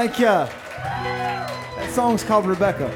Thank you. That song's called Rebecca.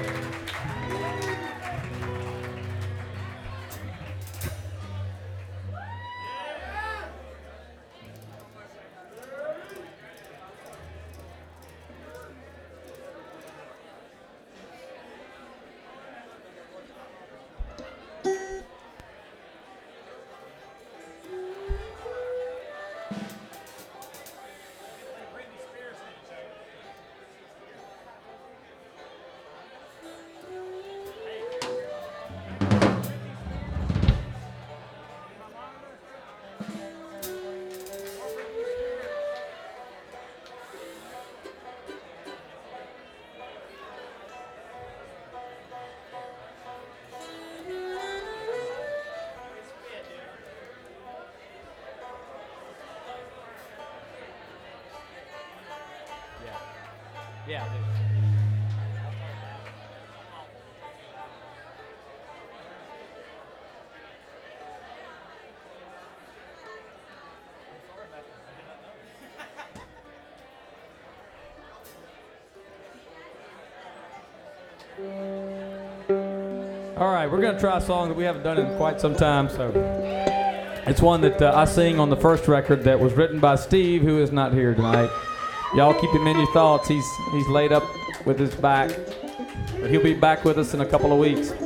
Yeah, dude. All right, we're going to try a song that we haven't done in quite some time. So it's one that I sing on the first record that was written by Steve, who is not here tonight. Y'all keep him in your thoughts. He's laid up with his back, but he'll be back with us in a couple of weeks.